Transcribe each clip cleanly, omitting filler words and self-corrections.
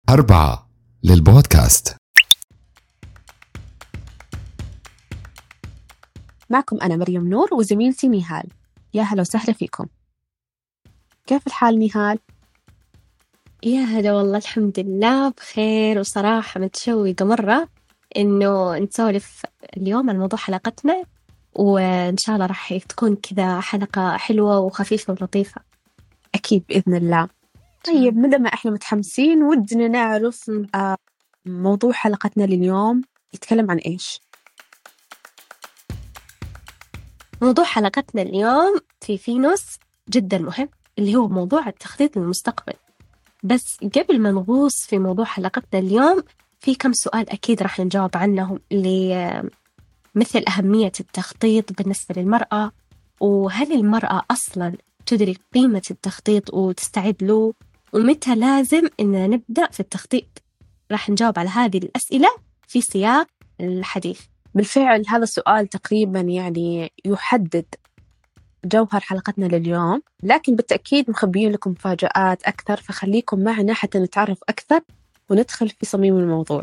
4 للبودكاست. معكم أنا مريم نور وزميلتي نهال. يا هلا وسهلا فيكم. كيف الحال نهال؟ يا هلا والله الحمد لله بخير، وصراحة متشوقة مرة إنه نسولف اليوم عن موضوع حلقتنا، وإن شاء الله راح تكون كذا حلقة حلوة وخفيفة ولطيفة. أكيد بإذن الله. طيب مثل ما إحنا متحمسين ودنا نعرف موضوع حلقتنا لليوم يتكلم عن إيش؟ موضوع حلقتنا اليوم في فينوس جدا مهم، اللي هو موضوع التخطيط للمستقبل. بس قبل ما نغوص في موضوع حلقتنا اليوم، في كم سؤال أكيد راح نجاوب عنهم، اللي مثل أهمية التخطيط بالنسبة للمرأة، وهل المرأة أصلاً تدرك قيمة التخطيط وتستعد له، ومتى لازم إننا نبدأ في التخطيط. راح نجاوب على هذه الأسئلة في سياق الحديث. بالفعل هذا السؤال تقريبا يعني يحدد جوهر حلقتنا لليوم، لكن بالتأكيد مخبيين لكم مفاجآت أكثر، فخليكم معنا حتى نتعرف أكثر وندخل في صميم الموضوع.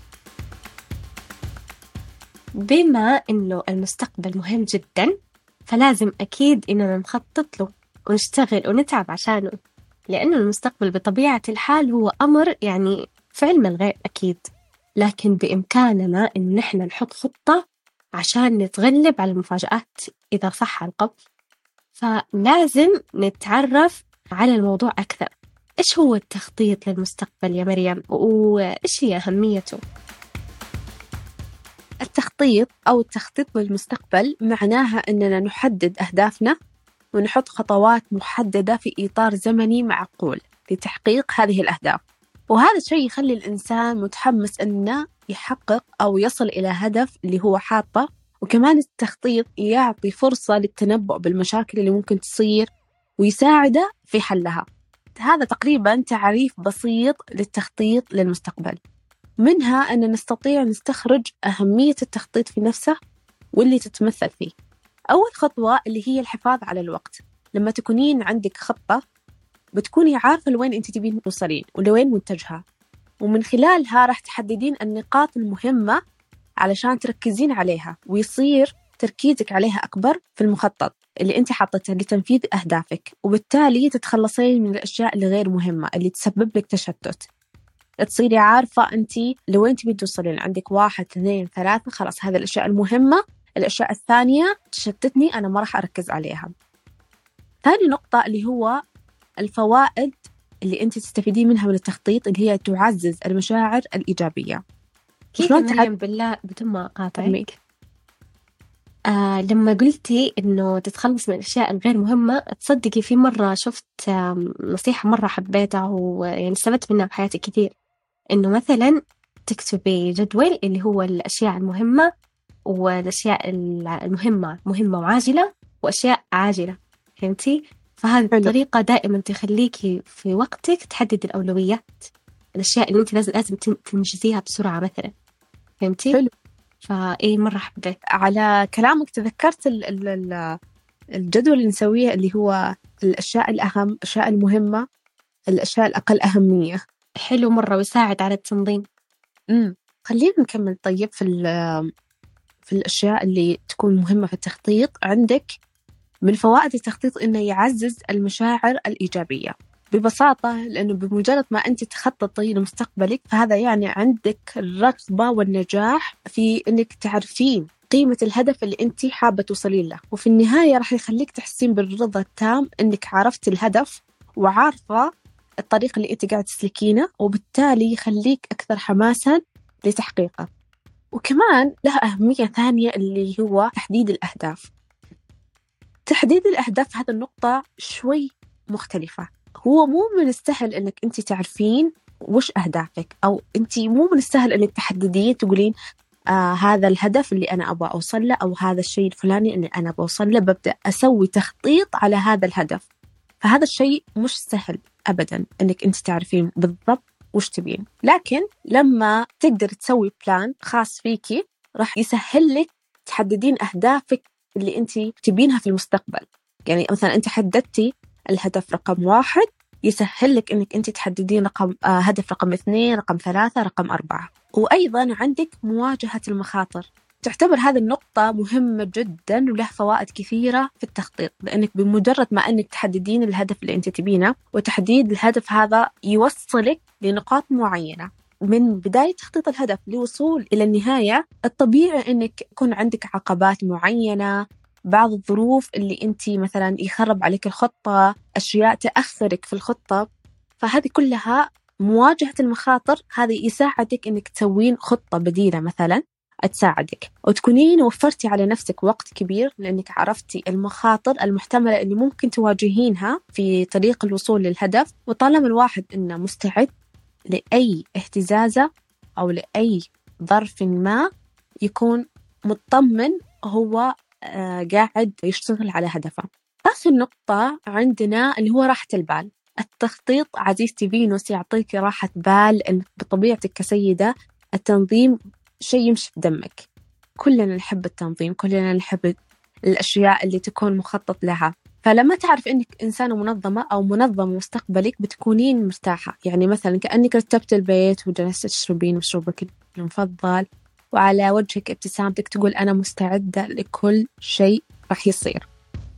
بما إنه المستقبل مهم جدا، فلازم أكيد إننا نخطط له ونشتغل ونتعب عشانه، لأنه المستقبل بطبيعة الحال هو أمر يعني في علم الغيب أكيد، لكن بإمكاننا إن نحن نحط خطة عشان نتغلب على المفاجآت إذا صح القول. فلازم نتعرف على الموضوع أكثر. إيش هو التخطيط للمستقبل يا مريم، وإيش هي أهميته؟ التخطيط أو التخطيط للمستقبل معناها أننا نحدد أهدافنا ونحط خطوات محددة في إطار زمني معقول لتحقيق هذه الأهداف، وهذا الشيء يخلي الإنسان متحمس أنه يحقق أو يصل إلى هدف اللي هو حاطه. وكمان التخطيط يعطي فرصة للتنبؤ بالمشاكل اللي ممكن تصير ويساعده في حلها. هذا تقريبا تعريف بسيط للتخطيط للمستقبل. منها أن نستطيع نستخرج أهمية التخطيط في نفسه واللي تتمثل فيه. أول خطوة اللي هي الحفاظ على الوقت. لما تكونين عندك خطة بتكوني عارفة لوين أنت تبين توصلين ولوين متجهة، ومن خلالها راح تحددين النقاط المهمة علشان تركزين عليها، ويصير تركيزك عليها أكبر في المخطط اللي أنت حاطته لتنفيذ أهدافك، وبالتالي تتخلصين من الأشياء اللي غير مهمة اللي تسبب لك تشتت. تصيري عارفة أنت لوين تبين توصلين، عندك 1 2 3، خلاص هذه الأشياء المهمة، الأشياء الثانية تشتتني أنا ما راح أركز عليها. ثاني نقطة اللي هو الفوائد اللي أنت تستفيدين منها من التخطيط، اللي هي تعزز المشاعر الإيجابية. كيف مريم بالله بدون ما أقاطعك؟ لما قلتي إنه تتخلص من الأشياء الغير مهمة، تصدقي في مرة شفت نصيحة مرة حبيتها ويعني استفدت منها بحياتي كثير، إنه مثلا تكتبي جدول اللي هو الأشياء المهمة، والأشياء المهمة مهمة وعاجلة، وأشياء عاجلة. فهمتي؟ فهذه الطريقة دائما تخليكي في وقتك تحدد الأولويات، الأشياء اللي أنت لازم تنجزيها بسرعة مثلا. فهمتي؟ حلو. فإيه مرة حبيت. على كلامك تذكرت الجدول اللي نسويه اللي هو الأشياء الأهم، الأشياء المهمة، الأشياء الأقل أهمية. حلو مرة ويساعد على التنظيم. خلينا نكمل. طيب في الأشياء اللي تكون مهمة في التخطيط، عندك من فوائد التخطيط إنه يعزز المشاعر الإيجابية. ببساطة لأنه بمجرد ما أنت تخططي لمستقبلك، فهذا يعني عندك الرغبة والنجاح في إنك تعرفين قيمة الهدف اللي أنت حابة توصلين له، وفي النهاية راح يخليك تحسين بالرضا التام إنك عرفت الهدف وعارفة الطريق اللي أنت قاعد تسلكينه، وبالتالي يخليك أكثر حماساً لتحقيقه. وكمان لها أهمية ثانية اللي هو تحديد الأهداف. تحديد الأهداف هذا النقطة شوي مختلفة. هو مو من السهل أنك أنت تعرفين وش أهدافك، أو أنت مو من السهل أنك تحددين تقولين هذا الهدف اللي أنا أبغى أوصل له، أو هذا الشيء الفلاني اللي أنا بوصل له، ببدأ أسوي تخطيط على هذا الهدف. فهذا الشيء مش سهل أبدا أنك أنت تعرفين بالضبط وش تبين، لكن لما تقدر تسوي بلان خاص فيكي راح يسهل لك تحددين أهدافك اللي أنت تبينها في المستقبل. يعني مثلا أنت حددتي الهدف رقم 1 يسهل لك إنك أنت تحددين هدف رقم 2، رقم 3، رقم 4. وأيضا عندك مواجهة المخاطر. تعتبر هذه النقطة مهمة جدا وله فوائد كثيرة في التخطيط، لأنك بمجرد ما أنك تحددين الهدف اللي أنت تبينه، وتحديد الهدف هذا يوصلك لنقاط معينة من بداية تخطيط الهدف لوصول إلى النهاية. الطبيعي أنك يكون عندك عقبات معينة، بعض الظروف اللي أنت مثلا يخرب عليك الخطة، أشياء تأخرك في الخطة. فهذه كلها مواجهة المخاطر هذه يساعدك أنك تسوين خطة بديلة مثلا تساعدك، وتكونين وفرتي على نفسك وقت كبير، لأنك عرفتي المخاطر المحتملة اللي ممكن تواجهينها في طريق الوصول للهدف. وطالما الواحد إنه مستعد لأي اهتزازة أو لأي ظرف ما، يكون مطمن هو قاعد يشتغل على هدفه. آخر نقطة عندنا اللي هو راحة البال. التخطيط عزيزتي فينوس يعطيك راحة بال، إن بطبيعتك كسيدة التنظيم شيء يمشي في دمك. كلنا نحب التنظيم، كلنا نحب الأشياء اللي تكون مخطط لها. فلما تعرف إنك إنسانة منظمة أو منظمة مستقبلك، بتكونين مرتاحة. يعني مثلا كأنك رتبت البيت وجلست تشربين مشروبك المفضل، وعلى وجهك ابتسامتك تقول أنا مستعدة لكل شيء راح يصير.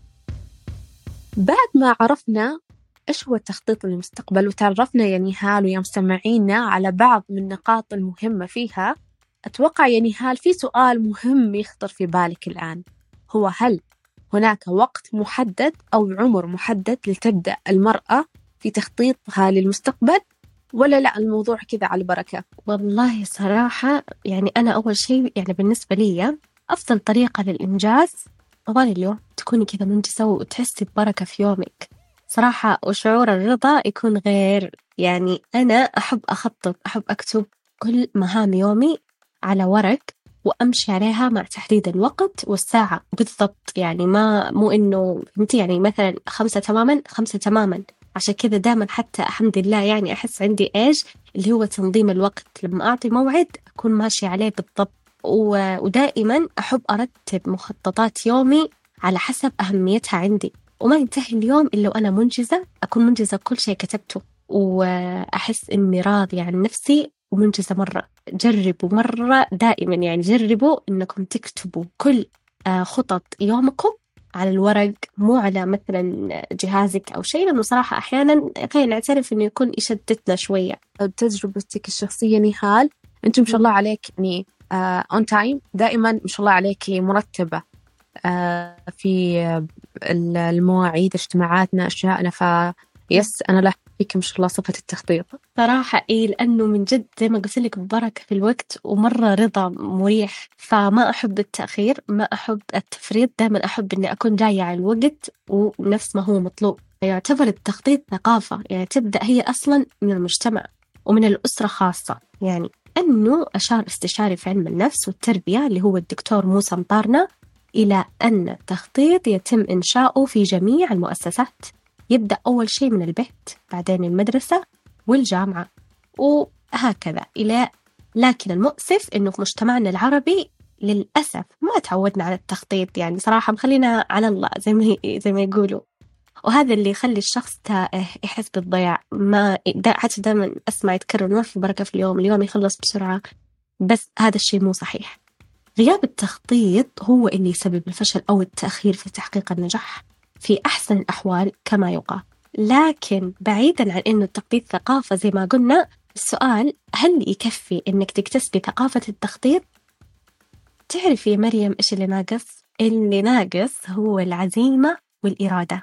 بعد ما عرفنا إيش هو التخطيط للمستقبل، وتعرفنا يا نهال ويا مستمعينا على بعض من النقاط المهمة فيها، أتوقع يا نهال في سؤال مهم يخطر في بالك الآن، هو هل هناك وقت محدد أو عمر محدد لتبدأ المرأة في تخطيطها للمستقبل، ولا لا الموضوع كذا على البركة؟ والله صراحة يعني أنا أول شيء يعني بالنسبة لي أفضل طريقة للإنجاز طوال اليوم تكوني كذا منجزة وتحسي ببركة في يومك صراحة، وشعور الرضا يكون غير. يعني أنا أحب أخطط، أحب أكتب كل مهام يومي على ورق وأمشي عليها مع تحديد الوقت والساعة بالضبط. يعني مو إنه فهمتي، يعني مثلا 5 تماما 5 تماما. عشان كذا دائما حتى الحمد لله يعني أحس عندي إيش اللي هو تنظيم الوقت، لما أعطي موعد أكون ماشي عليه بالضبط. ودائما أحب أرتب مخططات يومي على حسب أهميتها عندي، وما ينتهي اليوم إلا وأنا منجزة، أكون منجزة بكل شيء كتبته، وأحس إني راضية عن نفسي ومنجزة مرة. جربوا مرة دائما، يعني جربوا إنكم تكتبوا كل خطط يومكم على الورق، مو على مثلا جهازك أو شيء، لأنه صراحة أحيانا خلينا نعترف إنه يكون يشتتنا شوية. تجربتك الشخصية نهال، أنت ما شاء الله عليك يعني on time دائما، ما شاء الله عليك مرتبة في المواعيد، اجتماعاتنا، أشياءنا. يس أنا لا فيك ما شاء الله صفة التخطيط صراحة إيه، لأنه من جد زي ما قلت لك بركة في الوقت ومرة رضا مريح. فما أحب التأخير، ما أحب التفريط، دائما أحب إني أكون جاية على الوقت ونفس ما هو مطلوب. يعتبر التخطيط ثقافة، يعني تبدأ هي أصلا من المجتمع ومن الأسرة خاصة. يعني أنه أشار استشاري في علم النفس والتربية اللي هو الدكتور موسى مطارنة إلى أن التخطيط يتم إنشاؤه في جميع المؤسسات. يبدأ أول شيء من البيت، بعدين المدرسة والجامعة، وهكذا لكن المؤسف إنه في مجتمعنا العربي للأسف ما تعودنا على التخطيط، يعني صراحة مخلينا على الله زي ما يقولوا، وهذا اللي يخلي الشخص تائه، يحس بالضياع. حتى دائما أسمع يتكرر ما في بركة في اليوم يخلص بسرعة، بس هذا الشيء مو صحيح. غياب التخطيط هو اللي يسبب الفشل أو التأخير في تحقيق النجاح في أحسن الأحوال كما يقال. لكن بعيداً عن إنه التخطيط ثقافة زي ما قلنا، السؤال هل يكفي إنك تكتسبي ثقافة التخطيط؟ تعرفي مريم إيش اللي ناقص؟ اللي ناقص هو العزيمة والإرادة.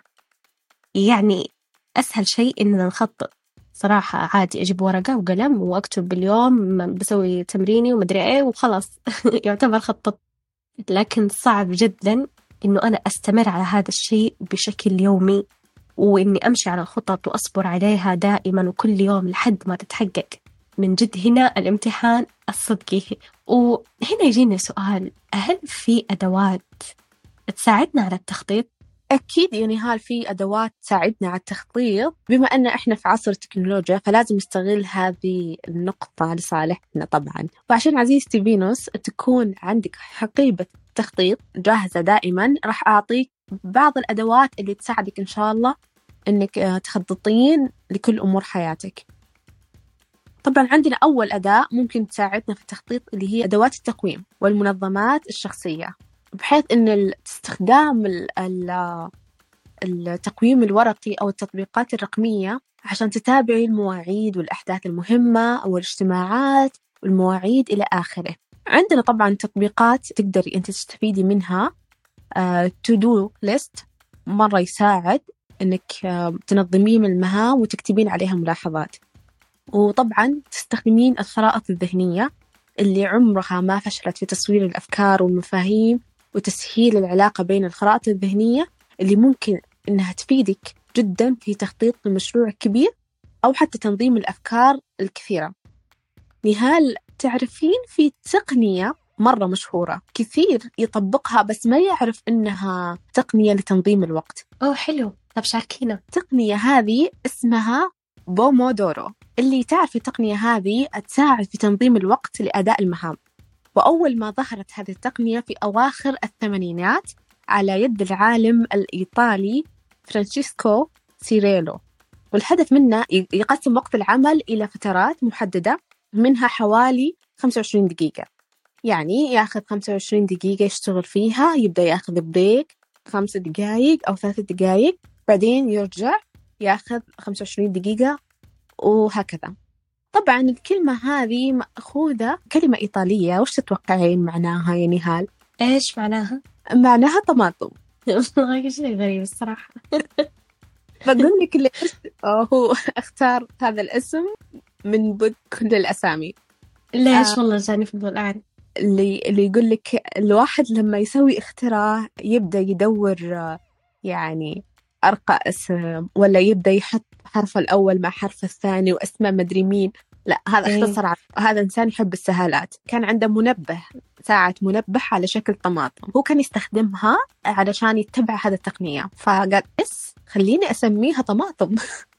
يعني أسهل شيء إننا نخطط صراحة، عادي أجيب ورقة وقلم وأكتب باليوم بسوي تمريني ومدري إيه وخلاص يعتبر خطط. لكن صعب جداً إنه أنا أستمر على هذا الشيء بشكل يومي، وإني أمشي على الخطط وأصبر عليها دائما وكل يوم لحد ما تتحقق. من جد هنا الامتحان الصدقي. وهنا يجيني سؤال، هل في أدوات تساعدنا على التخطيط؟ أكيد يا نهال في أدوات تساعدنا على التخطيط. بما أن إحنا في عصر التكنولوجيا فلازم نستغل هذه النقطة لصالحنا طبعا. وعشان عزيزتي فينوس تكون عندك حقيبة تخطيط جاهزة دائما، راح أعطيك بعض الأدوات اللي تساعدك إن شاء الله إنك تخططين لكل أمور حياتك. طبعا عندنا أول أداة ممكن تساعدنا في التخطيط اللي هي أدوات التقويم والمنظمات الشخصية، بحيث إن استخدام التقويم الورقي أو التطبيقات الرقمية عشان تتابعي المواعيد والأحداث المهمة أو الاجتماعات والمواعيد إلى آخره. عندنا طبعا تطبيقات تقدري أنت تستفيدي منها. to do list مرة يساعد إنك تنظمين المهام وتكتبين عليها ملاحظات. وطبعا تستخدمين الخرائط الذهنية اللي عمرها ما فشلت في تصوير الأفكار والمفاهيم وتسهيل العلاقة بين الخرائط الذهنية، اللي ممكن إنها تفيدك جدا في تخطيط المشروع الكبير أو حتى تنظيم الأفكار الكثيرة. نهال، تعرفين في تقنية مرة مشهورة كثير يطبقها بس ما يعرف إنها تقنية لتنظيم الوقت؟ أوه حلو، طب شاركينا. التقنية هذه اسمها بومودورو. اللي تعرف التقنية هذه تساعد في تنظيم الوقت لأداء المهام. وأول ما ظهرت هذه التقنية في أواخر الثمانينات على يد العالم الإيطالي فرانشيسكو سيريلو، والهدف منه يقسم وقت العمل إلى فترات محددة منها حوالي 25 دقيقة. يعني ياخذ 25 دقيقة يشتغل فيها، يبدأ ياخذ بريك 5 دقايق أو 3 دقايق، بعدين يرجع ياخذ 25 دقيقة وهكذا. طبعا الكلمة هذه مأخوذة كلمة إيطالية، وش تتوقعين معناها يا نهال؟ إيش معناها؟ معناها طماطم. والله شيء غريب الصراحة. بقول لك ليش هو اختار هذا الاسم من بين كل الأسامي. ليش؟ والله جاني فضول أعرف. اللي يقول لك الواحد لما يسوي اختراع يبدأ يدور يعني أرقى اسم، ولا يبدأ يحط حرف الأول مع حرف الثاني واسمه مدري مين. لا، هذا اختصر. هذا إنسان يحب السهالات. كان عنده منبه، ساعة منبه على شكل طماطم، هو كان يستخدمها علشان يتبع هذا التقنية، فقال خليني أسميها طماطم.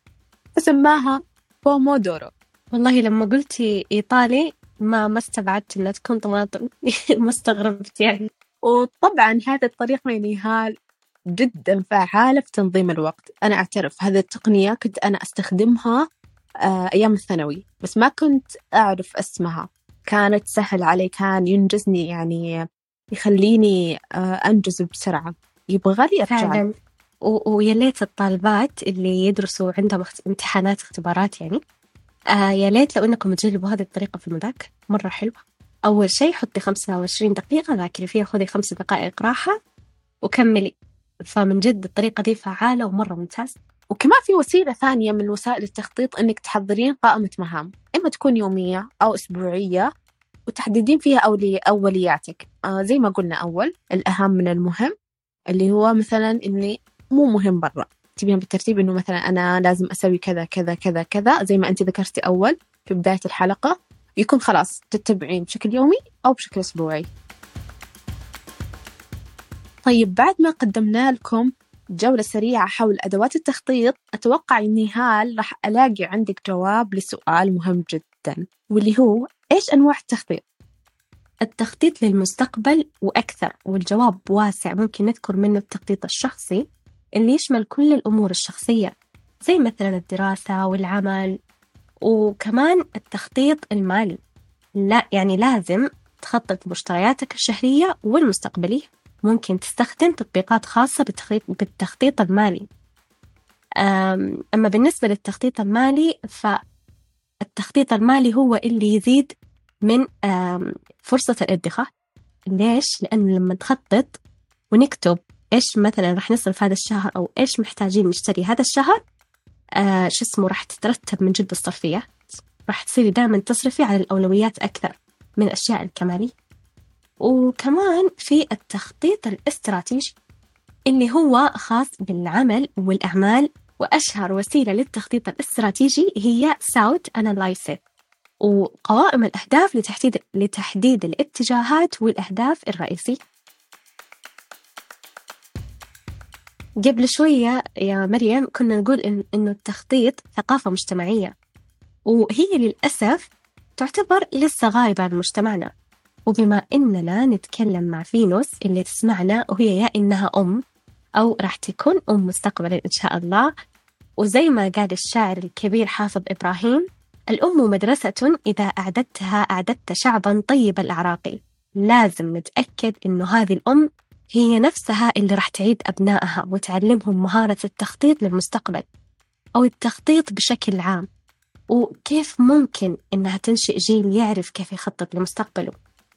فسماها بومودورو. والله لما قلتي إيطالي ما استبعدت إنها تكون طماطم. ما استغربت يعني. وطبعا هذه الطريقة يا نهال جدا فعالة في تنظيم الوقت. أنا أعترف هذه التقنية كنت أنا أستخدمها أيام الثانوي، بس ما كنت أعرف اسمها. كانت سهل علي، كان ينجزني، يعني يخليني أنجز بسرعة. يبغى لي أرجع فعلا. ويا ليت الطالبات اللي يدرسوا عندهم امتحانات اختبارات يعني يا ليت لو إنكم تجربوا هذه الطريقة في المذاكرة، مرة حلوة. أول شيء حطي 25 دقيقة ذاكري فيها، خذي 5 دقائق راحة وكملي. فمن جد الطريقة دي فعالة ومرة ممتاز. وكمان في وسيلة ثانية من وسائل التخطيط إنك تحضرين قائمة مهام، إما تكون يومية أو أسبوعية، وتحددين فيها أولياتك. زي ما قلنا، أول الأهم من المهم، اللي هو مثلا إني مو مهم برا، تبين بالترتيب إنه مثلا أنا لازم أسوي كذا كذا كذا كذا، زي ما أنت ذكرتي أول في بداية الحلقة، يكون خلاص تتبعين بشكل يومي أو بشكل أسبوعي. طيب، بعد ما قدمنا لكم جولة سريعة حول أدوات التخطيط، أتوقع إن نهال راح ألاقي عندك جواب لسؤال مهم جدا، واللي هو إيش أنواع التخطيط؟ التخطيط للمستقبل وأكثر، والجواب واسع. ممكن نذكر منه التخطيط الشخصي اللي يشمل كل الأمور الشخصية زي مثلا الدراسة والعمل، وكمان التخطيط المالي. لا يعني لازم تخطط مشترياتك الشهرية والمستقبلية. ممكن تستخدم تطبيقات خاصة بالتخطيط المالي. أما بالنسبة للتخطيط المالي، فالتخطيط المالي هو اللي يزيد من فرصة الادخار. ليش؟ لأنه لما نخطط ونكتب إيش مثلا رح نصرف هذا الشهر أو إيش محتاجين نشتري هذا الشهر، راح تترتب من جد الصرفيات. راح تصيري دائما تصرفي على الأولويات أكثر من الأشياء الكمالية. وكمان في التخطيط الاستراتيجي اللي هو خاص بالعمل والأعمال، وأشهر وسيلة للتخطيط الاستراتيجي هي SWOT Analysis، وقوائم الأهداف لتحديد الاتجاهات والأهداف الرئيسية. قبل شوية يا مريم كنا نقول إنه التخطيط ثقافة مجتمعية، وهي للأسف تعتبر لسه غايبة عن مجتمعنا. وبما إننا نتكلم مع فينوس اللي تسمعنا، وهي يا إنها أم أو راح تكون أم مستقبلا إن شاء الله، وزي ما قال الشاعر الكبير حافظ إبراهيم: الأم مدرسة إذا أعددتها أعددت شعبا طيب الأعراق. لازم نتأكد إنه هذه الأم هي نفسها اللي راح تعيد أبنائها وتعلمهم مهارة التخطيط للمستقبل أو التخطيط بشكل عام، وكيف ممكن إنها تنشئ جيل يعرف كيف يخطط لمستقبله.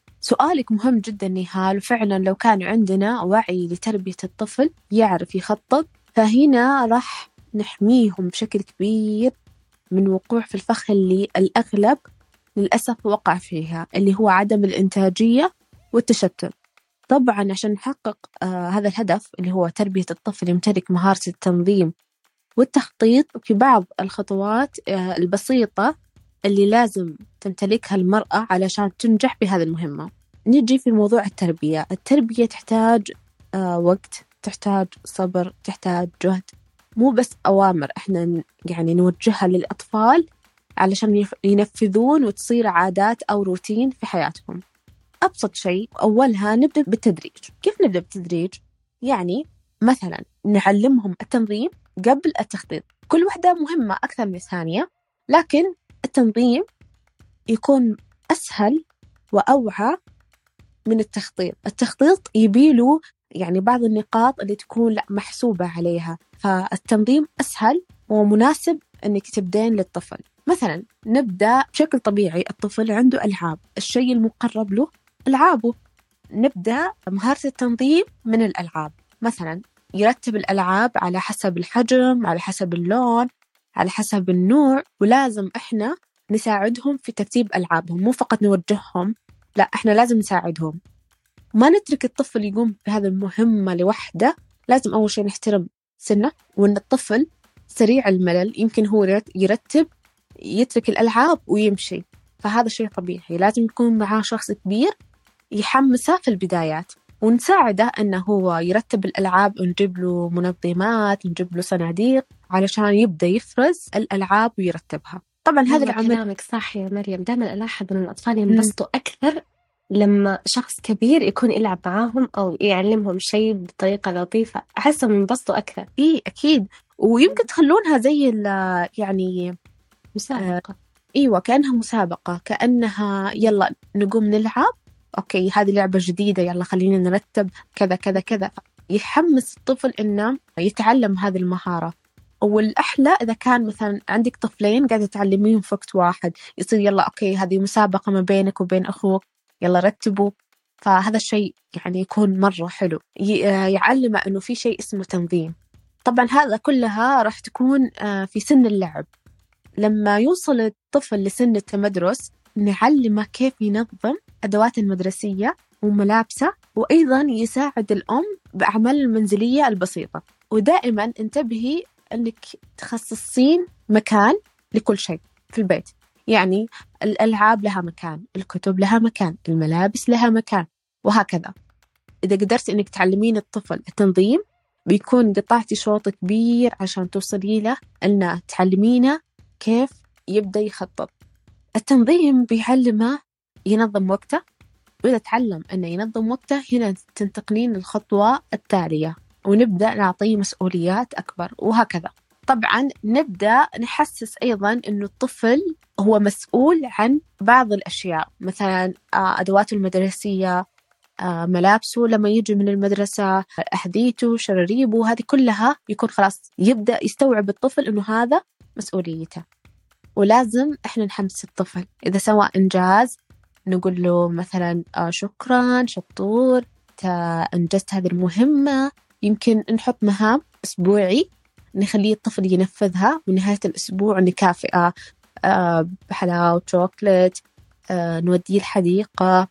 سؤالك مهم جدا نهال، وفعلا لو كان عندنا وعي لتربية الطفل يعرف يخطط، فهنا راح نحميهم بشكل كبير من وقوع في الفخ اللي الأغلب للأسف وقع فيها، اللي هو عدم الإنتاجية والتشتت. طبعا عشان نحقق هذا الهدف اللي هو تربية الطفل يمتلك مهارة التنظيم والتخطيط، في بعض الخطوات البسيطة اللي لازم تمتلكها المرأة علشان تنجح بهذه المهمة. نجي في موضوع التربية تحتاج وقت، تحتاج صبر، تحتاج جهد، مو بس أوامر إحنا يعني نوجهها للأطفال علشان ينفذون وتصير عادات أو روتين في حياتهم. أبسط شيء أولها نبدأ بالتدريج. كيف نبدأ بالتدريج؟ يعني مثلا نعلمهم التنظيم قبل التخطيط. كل واحدة مهمة أكثر من الثانية، لكن التنظيم يكون أسهل وأوعى من التخطيط. التخطيط يبيله يعني بعض النقاط اللي تكون لا محسوبة عليها، فالتنظيم أسهل ومناسب أنك تبدين للطفل. مثلا نبدأ بشكل طبيعي، الطفل عنده ألعاب، الشيء المقرب له ألعابه. نبدأ مهارة التنظيم من الألعاب، مثلا يرتب الألعاب على حسب الحجم، على حسب اللون، على حسب النوع، ولازم إحنا نساعدهم في ترتيب ألعابهم، مو فقط نوجههم، لا إحنا لازم نساعدهم. ما نترك الطفل يقوم بهذه المهمة لوحده. لازم أول شيء نحترم سنه، وأن الطفل سريع الملل، يمكن هو يرتب يترك الألعاب ويمشي، فهذا شيء طبيعي. لازم يكون معاه شخص كبير يحمسه في البدايات، ونساعده أنه هو يرتب الألعاب، ونجيب له منظمات، نجيب له صناديق علشان يبدأ يفرز الألعاب ويرتبها. طبعا هذا العمل كلامك صح يا مريم. دائما ألاحظ أن الأطفال ينبسطوا أكثر لما شخص كبير يكون يلعب معاهم أو يعلمهم شيء بطريقة لطيفة، أحسهم ينبسطوا أكثر. إيه أكيد، ويمكن تخلونها زي يعني مسابقة. أيوة، كأنها مسابقة، كأنها يلا نقوم نلعب، أوكي هذه لعبة جديدة، يلا خلينا نرتب كذا كذا كذا. يحمس الطفل إنه يتعلم هذه المهارة. والأحلى إذا كان مثلا عندك طفلين قاعدة تعلميهم في وقت واحد، يصير يلا أوكي هذه مسابقة ما بينك وبين أخوك، يلا رتبوا. فهذا الشيء يعني يكون مرة حلو، يعلمه إنه في شيء اسمه تنظيم. طبعا هذا كلها راح تكون في سن اللعب. لما يوصل الطفل لسن التمدرس نعلمه كيف ينظم أدوات المدرسية وملابسه، وأيضا يساعد الأم بأعمال المنزلية البسيطة. ودائما انتبهي أنك تخصصين مكان لكل شيء في البيت، يعني الألعاب لها مكان، الكتب لها مكان، الملابس لها مكان، وهكذا. إذا قدرت أنك تعلمين الطفل التنظيم بيكون قطعتي شوط كبير عشان توصلي له، أن تعلمينه كيف يبدأ يخطط. التنظيم بيعلمه ينظم وقته، وإذا تعلم أنه ينظم وقته هنا تنتقلين للخطوة التالية ونبدأ نعطيه مسؤوليات أكبر، وهكذا. طبعا نبدأ نحسس أيضا أنه الطفل هو مسؤول عن بعض الأشياء، مثلا أدواته المدرسية، ملابسه لما يجي من المدرسة، أحذيته، شراريبه، هذه كلها يكون خلاص يبدأ يستوعب الطفل أنه هذا مسؤوليته. ولازم إحنا نحمس الطفل، إذا سوى إنجاز نقول له مثلا شكرا، شطور، أنجزت هذه المهمة. يمكن نحط مهام أسبوعي نخليه الطفل ينفذها، ونهاية الأسبوع نكافئه بحلاوة شوكولات، نوديه الحديقة،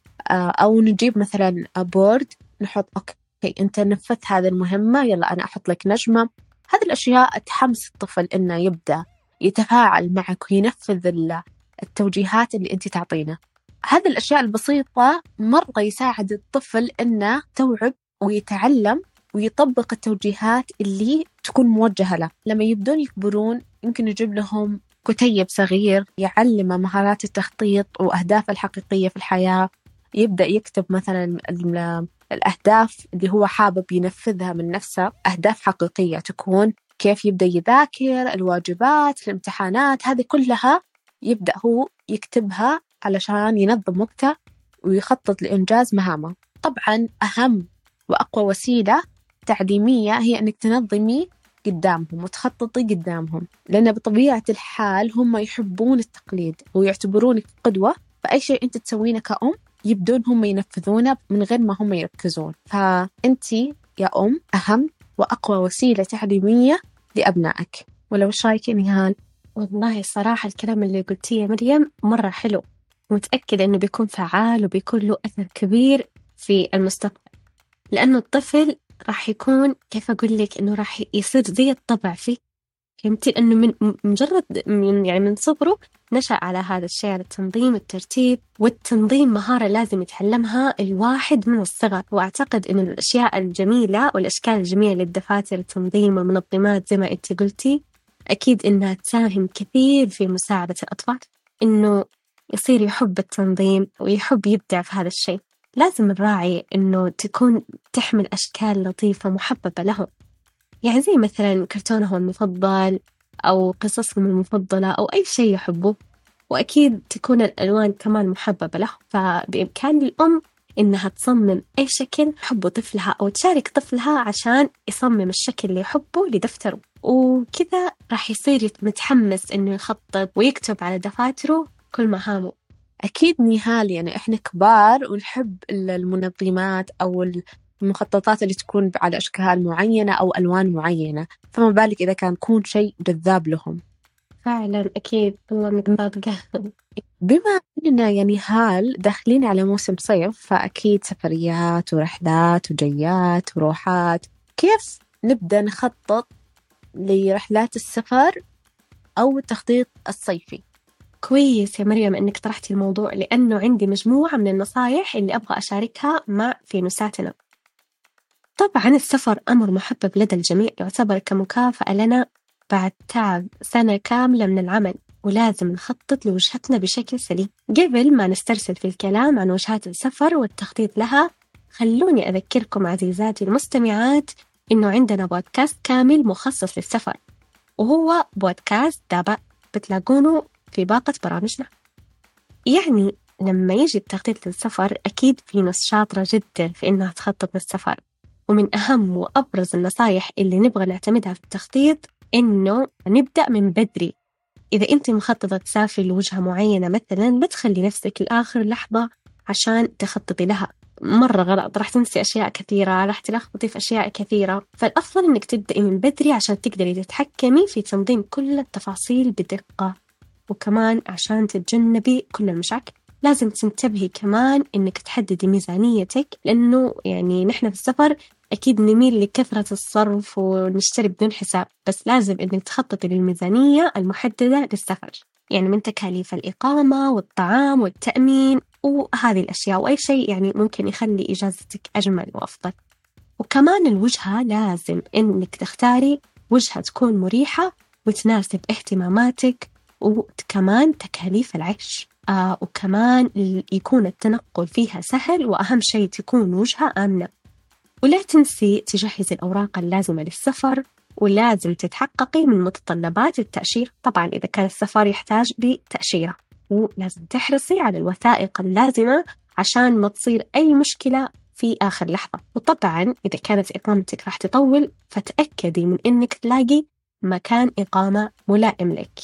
أو نجيب مثلا بورد نحط أوكي أنت نفذت هذه المهمة، يلا أنا أحط لك نجمة. هذه الأشياء تحمس الطفل إنه يبدأ يتفاعل معك وينفذ التوجيهات اللي أنت تعطينه. هذه الأشياء البسيطة مرة يساعد الطفل إنه يستوعب ويتعلم ويطبق التوجيهات اللي تكون موجهة له. لما يبدون يكبرون يمكن يجيب لهم كتيب صغير يعلم مهارات التخطيط وأهداف الحقيقية في الحياة، يبدأ يكتب مثلا الأهداف اللي هو حابب ينفذها من نفسه، أهداف حقيقية تكون كيف يبدأ يذاكر، الواجبات، الامتحانات، هذه كلها يبدأ هو يكتبها علشان ينظم وقته ويخطط لإنجاز مهامه. طبعا أهم وأقوى وسيلة تعليمية هي أنك تنظمي قدامهم وتخططي قدامهم، لأن بطبيعة الحال هم يحبون التقليد ويعتبرونك قدوة، فأي شيء أنت تسوينه كأم يبدون هم ينفذونه من غير ما هم يركزون. فأنتي يا أم أهم وأقوى وسيلة تعليمية لأبنائك. ولا وش رأيك يا نهال؟ والله الصراحة الكلام اللي قلتيه يا مريم مرة حلو، ومتأكدة إنه بيكون فعال وبيكون له أثر كبير في المستقبل، لأنه الطفل راح يكون كيف أقول لك إنه راح يصير زي الطبع فيه. فهمتي؟ إنه من مجرد من صغره نشأ على هذا الشيء، على التنظيم، الترتيب والتنظيم مهارة لازم يتعلمها الواحد من الصغر. وأعتقد إن الأشياء الجميلة والأشكال الجميلة للدفاتر، التنظيم والمنظمات زي ما أنت قلتي، أكيد إنها تساهم كثير في مساعدة الأطفال إنه يصير يحب التنظيم ويحب يبدع في هذا الشيء. لازم نراعي إنه تكون تحمل أشكال لطيفة محببة لهم، يعني زي مثلا كرتونهم المفضل أو قصصهم المفضلة أو أي شيء يحبوه، وأكيد تكون الألوان كمان محببة له. فبإمكان الأم إنها تصمم أي شكل يحبه طفلها أو تشارك طفلها عشان يصمم الشكل اللي يحبه لدفتره، وكذا راح يصير متحمس إنه يخطط ويكتب على دفاتره كل مهامه. أكيد نهال، يعني إحنا كبار ونحب المنظمات أو المخططات اللي تكون على أشكال معينة أو ألوان معينة، فما بالك إذا كان يكون شيء جذاب لهم. فعلا أكيد، والله إنك صادقة. بما أننا يعني هال داخلين على موسم صيف، فأكيد سفريات ورحلات وجيات وروحات. كيف نبدأ نخطط لرحلات السفر أو التخطيط الصيفي؟ كويس يا مريم إنك طرحتي الموضوع، لأنه عندي مجموعة من النصايح اللي أبغى أشاركها مع فينوساتنا. طبعا السفر أمر محبب لدى الجميع، يعتبر كمكافأة لنا بعد تعب سنة كاملة من العمل، ولازم نخطط لوجهتنا بشكل سليم. قبل ما نسترسل في الكلام عن وجهات السفر والتخطيط لها، خلوني أذكركم عزيزاتي المستمعات إنه عندنا بودكاست كامل مخصص للسفر، وهو بودكاست دابا، بتلاقونه في باقة برامجنا. يعني لما يجي التخطيط للسفر أكيد في ناس شاطرة جدا في إنها تخطط للسفر، ومن أهم وأبرز النصايح اللي نبغى نعتمدها في التخطيط إنه نبدأ من بدري. إذا أنت مخططة تسافري لوجهة معينة مثلا، لا تخلي نفسك لآخر لحظة عشان تخططي لها، مرة غلط، راح تنسي أشياء كثيرة، راح تلخبطي في أشياء كثيرة. فالأفضل إنك تبدأي من بدري عشان تقدري تتحكمي في تنظيم كل التفاصيل بدقة، وكمان عشان تتجنبي كل المشاكل. لازم تنتبهي كمان إنك تحددي ميزانيتك، لأنه يعني نحن في السفر أكيد نميل لكثرة الصرف ونشتري بدون حساب، بس لازم إنك تخططي للميزانية المحددة للسفر، يعني من تكاليف الإقامة والطعام والتأمين وهذه الأشياء، وأي شيء يعني ممكن يخلي إجازتك أجمل وأفضل. وكمان الوجهة لازم إنك تختاري وجهة تكون مريحة وتناسب اهتماماتك، وكمان تكاليف العيش، وكمان يكون التنقل فيها سهل، وأهم شيء تكون وجهة آمنة. ولا تنسي تجهزي الأوراق اللازمة للسفر، ولازم تتحققي من متطلبات التأشيرة، طبعا إذا كان السفر يحتاج بتأشيرة، ولازم تحرصي على الوثائق اللازمة عشان ما تصير أي مشكلة في آخر لحظة. وطبعا إذا كانت إقامتك راح تطول، فتأكدي من إنك تلاقي مكان إقامة ملائم لك.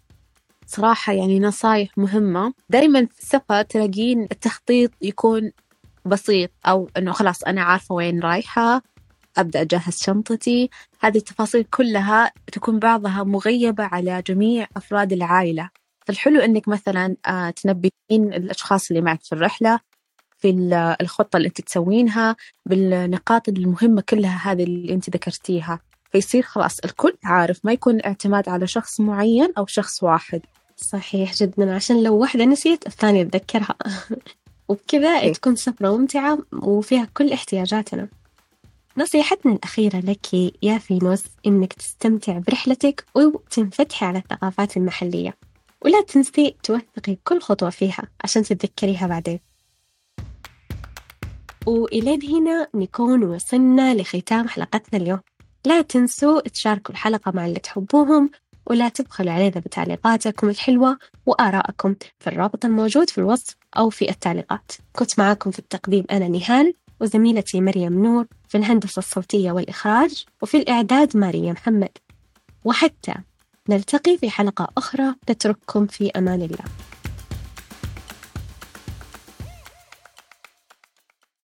صراحة يعني نصايح مهمة. دايما في السفر تلاقين التخطيط يكون بسيط، أو أنه خلاص أنا عارفة وين رايحة، أبدأ أجهز شنطتي. هذه التفاصيل كلها تكون بعضها مغيبة على جميع أفراد العائلة. فالحلو أنك مثلا تنبهين الأشخاص اللي معك في الرحلة في الخطة اللي أنت تسوينها بالنقاط المهمة كلها هذه اللي أنت ذكرتيها، فيصير خلاص الكل عارف، ما يكون اعتماد على شخص معين أو شخص واحد. صحيح جدا، عشان لو واحدة نسيت الثانية تذكرها. وبكذا تكون سفرة ممتعة وفيها كل احتياجاتنا. نصيحتنا الأخيرة لك يا فينوس إنك تستمتع برحلتك وتنفتحي على الثقافات المحلية، ولا تنسي توثقي كل خطوة فيها عشان تتذكريها بعدين. وإلين هنا نكون وصلنا لختام حلقتنا اليوم. لا تنسوا تشاركوا الحلقة مع اللي تحبوهم، ولا تبخلوا علينا بتعليقاتكم الحلوة وآراءكم في الرابط الموجود في الوصف أو في التعليقات. كنت معاكم في التقديم أنا نهال، وزميلتي مريم نور في الهندسة الصوتية والإخراج، وفي الإعداد ماريا محمد. وحتى نلتقي في حلقة أخرى، نترككم في أمان الله.